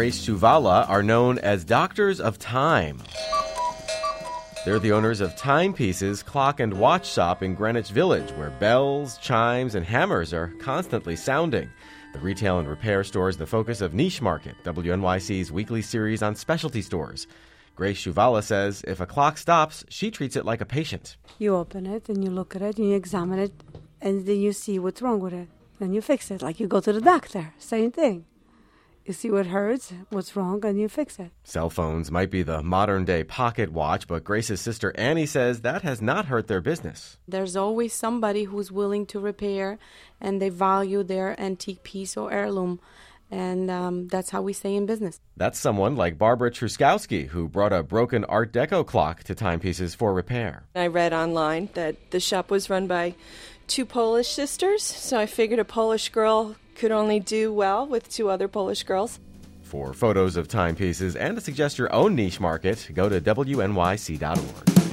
Grace Shuvala are known as Doctors of Time. They're the owners of Timepieces Clock and Watch Shop in Greenwich Village, where bells, chimes, and hammers are constantly sounding. The retail and repair store is the focus of Niche Market, WNYC's weekly series on specialty stores. Grace Shuvala says if a clock stops, she treats it like a patient. You open it and you look at it and you examine it and then you see what's wrong with it. Then you fix it like you go to the doctor. Same thing. You see what hurts, what's wrong, and you fix it. Cell phones might be the modern-day pocket watch, but Grace's sister Annie says that has not hurt their business. There's always somebody who's willing to repair, and they value their antique piece or heirloom, and that's how we stay in business. That's someone like Barbara Truskowski, who brought a broken Art Deco clock to Timepieces for repair. I read online that the shop was run by two Polish sisters, so I figured a Polish girl could only do well with two other Polish girls. For photos of timepieces and to suggest your own niche market, go to WNYC.org.